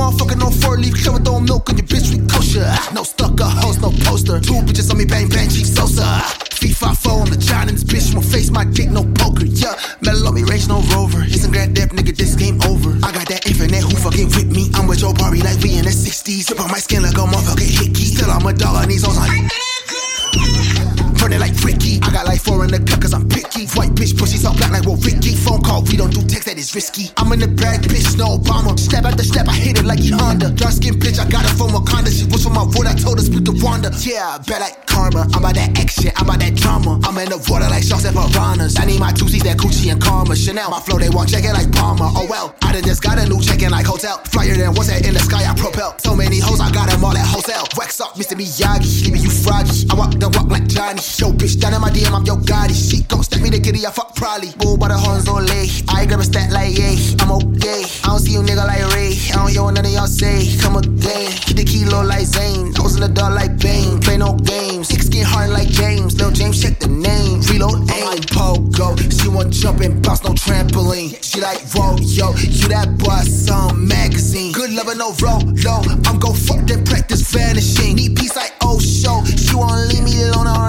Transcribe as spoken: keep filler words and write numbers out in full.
motherfucker, no four-leaf clover, throwing milk on your bitch, we kosher. No stucker, hoes, no poster. Two bitches on me, bang, bang, cheap Sosa. three five four, I'm the giant in this bitch, won't face my dick, no poker, yeah. Metal on me, range, no rover. Isn't grand depth, nigga, this game over. I got that infinite, who fucking with me? I'm with Joe Barbie like we in the sixties. Sip on my skin like a motherfucking hickey. Still I'm a dog on these hoes like running like Ricky. I got like four in the cut cause I'm picky. White bitch pussy so black like well Ricky. Phone call, we don't do text, that is risky. I'm in the bag, bitch, no Obama. Step after step, I hit it like E Honda. Dark skin bitch, I got it from Wakanda. She was from my wood, I told her speak to Wanda. Yeah, bad like karma. I'm about that action, I'm about that drama. I'm in the water like sharks and piranhas. I need my two C's, that Gucci and Karma. Chanel, my flow, they want check it like Palmer. Oh well, I done just got a new check-in like hotel. Flyer than what's that in the sky, I propel. So many hoes, I got them all at hotel. Wax up, Mister Miyagi, leaving you froggy. I walk the walk like Johnny. Yo, bitch, down in my D M, I'm your Gotti. She gon' step me the kitty, I fuck probably. Bull by the horns on lay. I grab a stat like yay, I'm okay. I don't see you nigga like Ray. I don't hear what none of y'all say. Come again, keep the kilo like Zane. Nose in the dark like Bane. Play no games. Six skin hard like James. Lil James, check the name. Reload, aim, pogo. She want jump and bounce, no trampoline. She like, whoa, yo, you that boy, some magazine. Good lover, no roll, low. I'm gon' fuck that practice vanishing. Need peace like oh show. She wanna leave me alone.